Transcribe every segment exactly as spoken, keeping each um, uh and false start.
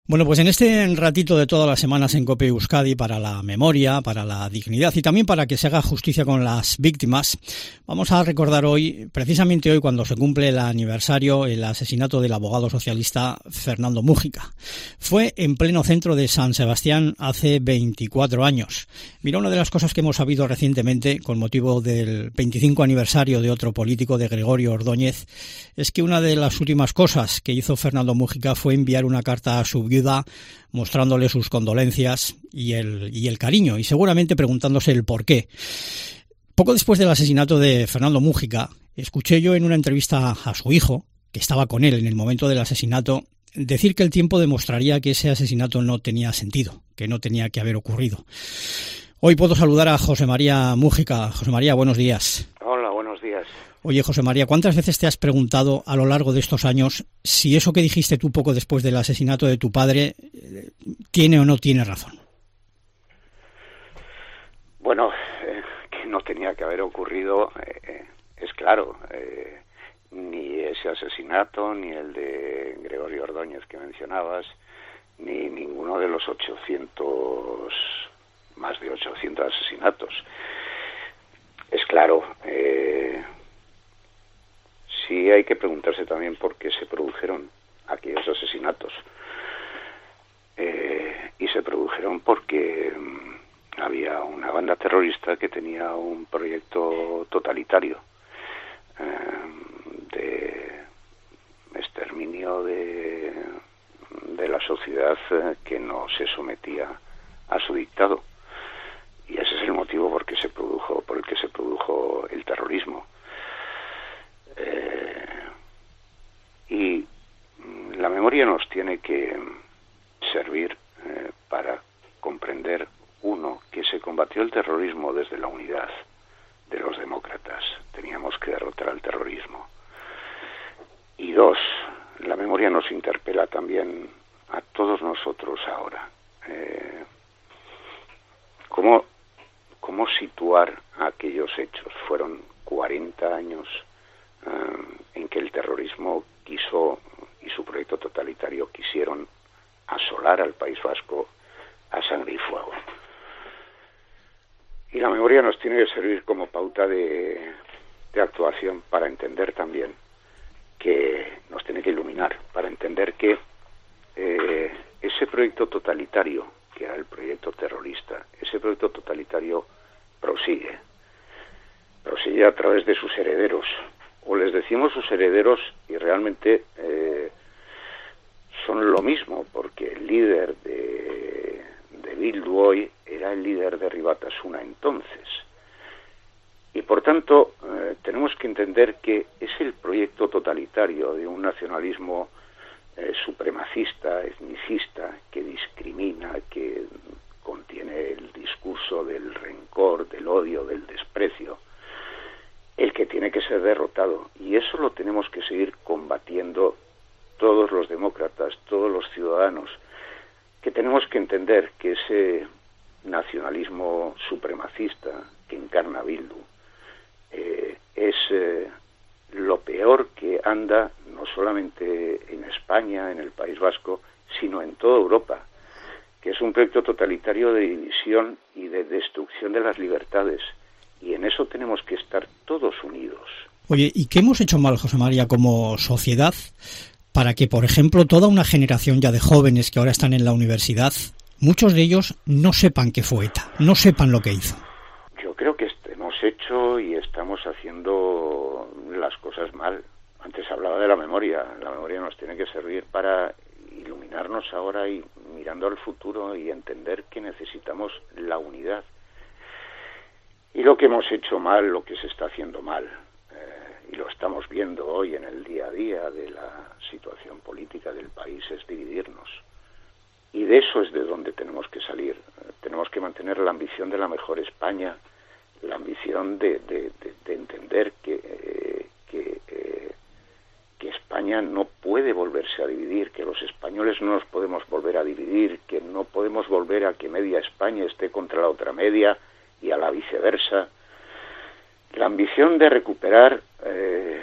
Bueno, pues en este ratito de todas las semanas en COPE Euskadi para la memoria, para la dignidad y también para que se haga justicia con las víctimas, vamos a recordar hoy, precisamente hoy cuando se cumple el aniversario, el asesinato del abogado socialista Fernando Múgica. Fue en pleno centro de San Sebastián hace veinticuatro años. Mira, una de las cosas que hemos sabido recientemente con motivo del veinticinco aniversario de otro político, de Gregorio Ordóñez, es que una de las últimas cosas que hizo Fernando Múgica fue enviar una carta a su viuda mostrándole sus condolencias y el, y el cariño, y seguramente preguntándose el por qué. Poco después del asesinato de Fernando Múgica, escuché yo en una entrevista a su hijo, que estaba con él en el momento del asesinato, decir que el tiempo demostraría que ese asesinato no tenía sentido, que no tenía que haber ocurrido. Hoy puedo saludar a José María Múgica. José María, buenos días. Hola, buenos días. Oye, José María, ¿cuántas veces te has preguntado a lo largo de estos años si eso que dijiste tú poco después del asesinato de tu padre eh, tiene o no tiene razón? Bueno, eh, que no tenía que haber ocurrido, eh, es claro. Eh, ni ese asesinato, ni el de Gregorio Ordóñez que mencionabas, ni ninguno de los ochocientos, más de ochocientos asesinatos. Es claro. Eh, Sí hay que preguntarse también por qué se produjeron aquellos asesinatos. Eh, y se produjeron porque um, había una banda terrorista que tenía un proyecto totalitario eh, de exterminio de, de la sociedad eh, que no se sometía a su dictado. Y ese es el motivo por, que se produjo, por el que se produjo el terrorismo. Eh, y la memoria nos tiene que servir eh, para comprender, uno, que se combatió el terrorismo desde la unidad de los demócratas, teníamos que derrotar al terrorismo, y dos, la memoria nos interpela también a todos nosotros ahora. Eh, ¿cómo, cómo situar aquellos hechos? Fueron cuarenta años en que el terrorismo quiso y su proyecto totalitario quisieron asolar al País Vasco a sangre y fuego. Y la memoria nos tiene que servir como pauta de, de actuación para entender también que nos tiene que iluminar, para entender que eh, ese proyecto totalitario, que era el proyecto terrorista, ese proyecto totalitario prosigue, prosigue a través de sus herederos, o les decimos sus herederos y realmente eh, son lo mismo, porque el líder de, de Bildu hoy era el líder de Ribatasuna entonces. Y por tanto eh, tenemos que entender que es el proyecto totalitario de un nacionalismo eh, supremacista, etnicista, que discrimina, que contiene el discurso del rencor, del odio, del desprecio, el que tiene que ser derrotado, y eso lo tenemos que seguir combatiendo todos los demócratas, todos los ciudadanos, que tenemos que entender que ese nacionalismo supremacista que encarna Bildu eh, es eh, lo peor que anda no solamente en España, en el País Vasco, sino en toda Europa, que es un proyecto totalitario de división y de destrucción de las libertades. Y en eso tenemos que estar todos unidos. Oye, ¿y qué hemos hecho mal, José María, como sociedad para que, por ejemplo, toda una generación ya de jóvenes que ahora están en la universidad, muchos de ellos no sepan qué fue ETA, no sepan lo que hizo? Yo creo que hemos hecho y estamos haciendo las cosas mal. Antes hablaba de la memoria. La memoria nos tiene que servir para iluminarnos ahora y mirando al futuro y entender que necesitamos la unidad. Y lo que hemos hecho mal, lo que se está haciendo mal, eh, y lo estamos viendo hoy en el día a día de la situación política del país, es dividirnos. Y de eso es de donde tenemos que salir. Eh, tenemos que mantener la ambición de la mejor España, la ambición de, de, de, de entender que, eh, que, eh, que España no puede volverse a dividir, que los españoles no nos podemos volver a dividir, que no podemos volver a que media España esté contra la otra media, y a la viceversa. La ambición de recuperar eh, los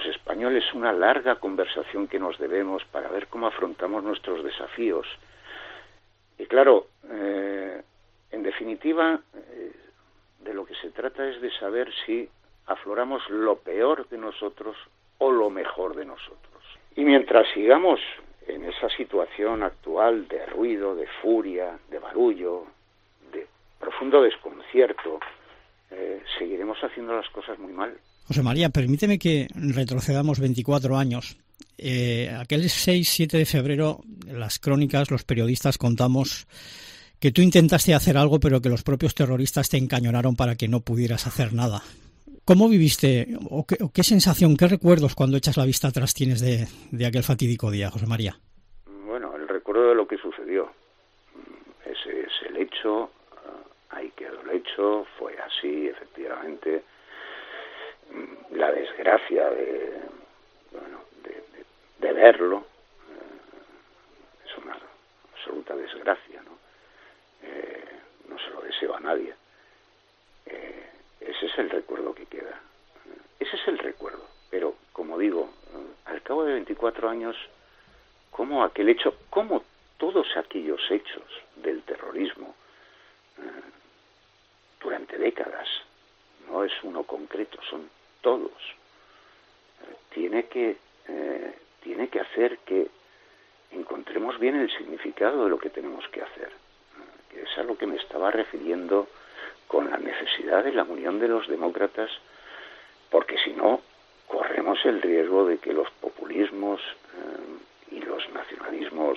los españoles una larga conversación que nos debemos para ver cómo afrontamos nuestros desafíos. Y claro, eh, en definitiva, eh, de lo que se trata es de saber si afloramos lo peor de nosotros o lo mejor de nosotros. Y mientras sigamos en esa situación actual de ruido, de furia, de barullo, de profundo desconcierto, eh, seguiremos haciendo las cosas muy mal. José María, permíteme que retrocedamos veinticuatro años. Eh, aquel seis siete de febrero, las crónicas, los periodistas contamos que tú intentaste hacer algo, pero que los propios terroristas te encañonaron para que no pudieras hacer nada. ¿Cómo viviste, o qué, o qué sensación, qué recuerdos cuando echas la vista atrás tienes de, de aquel fatídico día, José María? Bueno, el recuerdo de lo que sucedió. Ese es el hecho, ahí quedó el hecho, fue así, efectivamente. La desgracia de, bueno, de, de, de verlo eh, es una absoluta desgracia, ¿no? Eh, no se lo deseo a nadie. Eh, ese es el recuerdo que queda. Ese es el recuerdo. Pero, como digo, al cabo de veinticuatro años, cómo aquel hecho, cómo todos aquellos hechos del terrorismo eh, durante décadas, no es uno concreto, son todos, eh, tiene que eh, tiene que hacer que encontremos bien el significado de lo que tenemos que hacer, eh, que es a lo que me estaba refiriendo con la necesidad de la unión de los demócratas, porque si no corremos el riesgo de que los populismos eh, y los nacionalismos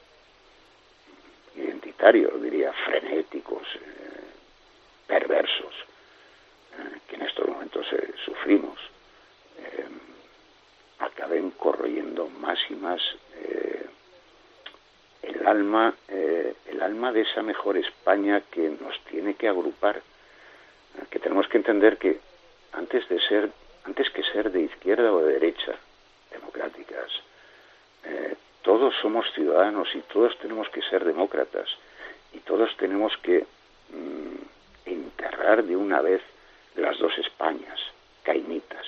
eh, identitarios, diría frenéticos, eh, perversos, que en estos momentos eh, sufrimos, eh, acaben corroyendo más y más eh, el alma eh, el alma de esa mejor España que nos tiene que agrupar, eh, que tenemos que entender que antes de ser antes que ser de izquierda o de derecha democráticas, eh, todos somos ciudadanos y todos tenemos que ser demócratas y todos tenemos que mm, enterrar de una vez las dos Españas, caimitas.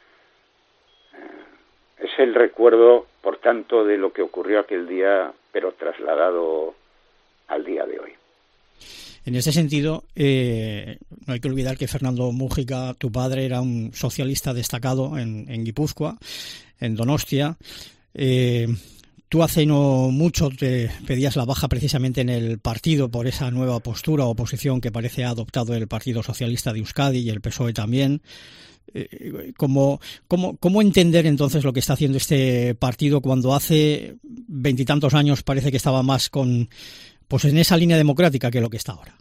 Eh, es el recuerdo, por tanto, de lo que ocurrió aquel día, pero trasladado al día de hoy. En este sentido, eh, no hay que olvidar que Fernando Múgica, tu padre, era un socialista destacado en, en Guipúzcoa, en Donostia. Eh, Tú hace no mucho te pedías la baja precisamente en el partido por esa nueva postura o posición que parece ha adoptado el Partido Socialista de Euskadi y el P S O E también. Eh, ¿cómo, cómo, ¿Cómo entender entonces lo que está haciendo este partido cuando hace veintitantos años parece que estaba más con, pues en esa línea democrática que lo que está ahora?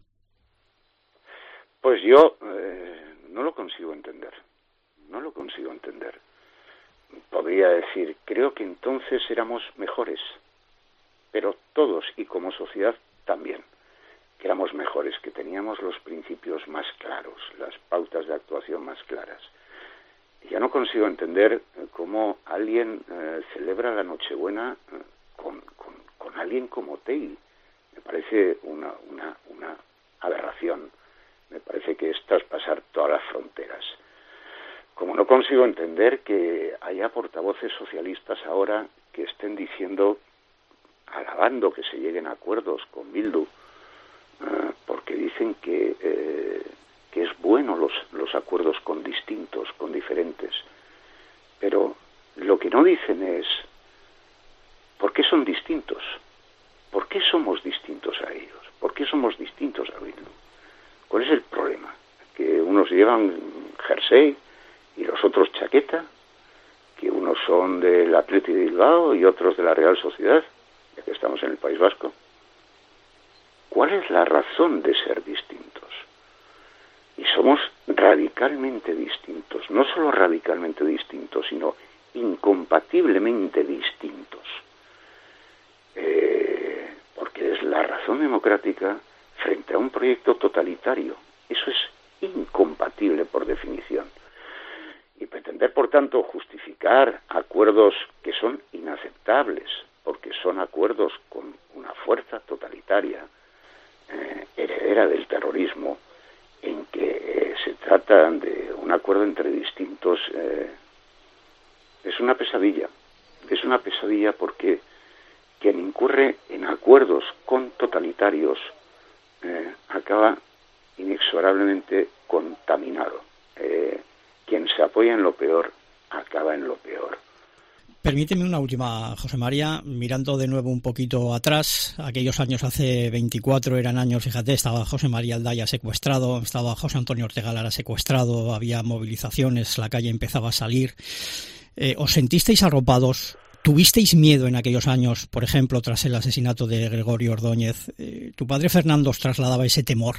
Pues yo eh, no lo consigo entender. No lo consigo entender. Podría decir, creo que entonces éramos mejores, pero todos y como sociedad también, que éramos mejores, que teníamos los principios más claros, las pautas de actuación más claras. Y ya no consigo entender cómo alguien eh, celebra la Nochebuena eh, con, con, con alguien como Tei. Me parece una, una, una aberración, me parece que es traspasar todas las fronteras. Como no consigo entender que haya portavoces socialistas ahora que estén diciendo, alabando que se lleguen a acuerdos con Bildu, eh, porque dicen que, eh, que es bueno los, los acuerdos con distintos, con diferentes. Pero lo que no dicen es, ¿por qué son distintos? ¿Por qué somos distintos a ellos? ¿Por qué somos distintos a Bildu? ¿Cuál es el problema? Que unos llevan jersey y los otros chaqueta, que unos son del Athletic de Bilbao y otros de la Real Sociedad, ya que estamos en el País Vasco. ¿Cuál es la razón de ser distintos? Y somos radicalmente distintos, no solo radicalmente distintos, sino incompatiblemente distintos. Eh, porque es la razón democrática frente a un proyecto totalitario. Eso es incompatible por definición. Y pretender, por tanto, justificar acuerdos que son inaceptables, porque son acuerdos con una fuerza totalitaria, eh, heredera del terrorismo, en que eh, se trata de un acuerdo entre distintos, eh, es una pesadilla. Es una pesadilla porque quien incurre en acuerdos con totalitarios eh, acaba inexorablemente contaminado. Eh, quien se apoya en lo peor acaba en lo peor. Permíteme una última, José María, mirando de nuevo un poquito atrás. Aquellos años, hace veinticuatro eran años, fíjate, estaba José María Aldaya secuestrado, estaba José Antonio Ortega Lara secuestrado, había movilizaciones, la calle empezaba a salir. Eh, ¿Os sentisteis arropados? ¿Tuvisteis miedo en aquellos años, por ejemplo, tras el asesinato de Gregorio Ordóñez? Eh, ¿Tu padre Fernando os trasladaba ese temor?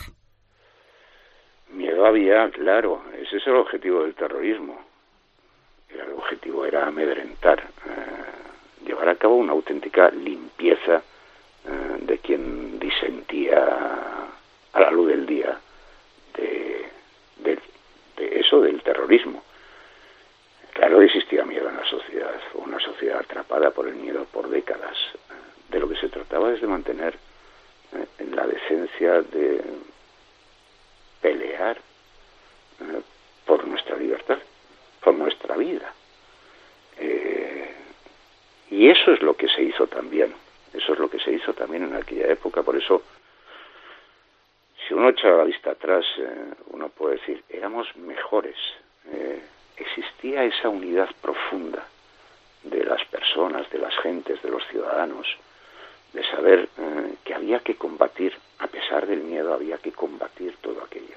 Miedo había, claro, ese es el objetivo del terrorismo. El objetivo era amedrentar, eh, llevar a cabo una auténtica limpieza eh, de quien disentía a la luz del día de, de, de eso, del terrorismo. Claro, existía miedo en la sociedad, una sociedad atrapada por el miedo por décadas. De lo que se trataba es de mantener eh, en la decencia de pelear eh, por nuestra libertad, por nuestra vida. Eh, y eso es lo que se hizo también, eso es lo que se hizo también en aquella época. Por eso, si uno echa la vista atrás, eh, uno puede decir, éramos mejores. Eh, existía esa unidad profunda de las personas, de las gentes, de los ciudadanos, de saber eh, que había que combatir, a pesar del miedo, había que combatir todo aquello.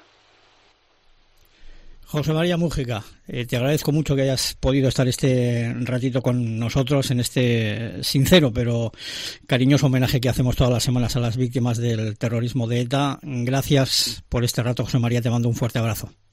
José María Múgica, eh, te agradezco mucho que hayas podido estar este ratito con nosotros en este sincero pero cariñoso homenaje que hacemos todas las semanas a las víctimas del terrorismo de ETA. Gracias por este rato, José María, te mando un fuerte abrazo.